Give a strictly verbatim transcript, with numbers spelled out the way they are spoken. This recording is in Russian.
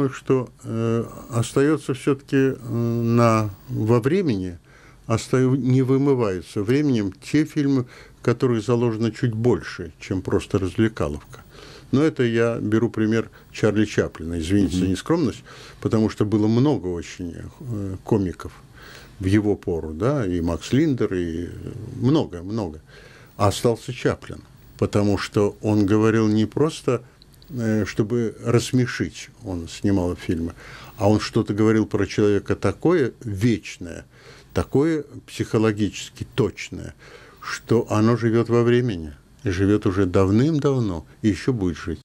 думаю, что э, остается все-таки э, на, во времени, остаю, не вымываются временем те фильмы, в которых заложено чуть больше, чем просто развлекаловка. Но это я беру пример Чарли Чаплина, извините mm-hmm. за нескромность, потому что было много очень э, комиков в его пору, да, и Макс Линдер, и много-много. А остался Чаплин, потому что он говорил не просто, э, чтобы рассмешить, он снимал фильмы, а он что-то говорил про человека такое вечное, такое психологически точное, что оно живет во времени, и живет уже давным-давно, и еще будет жить.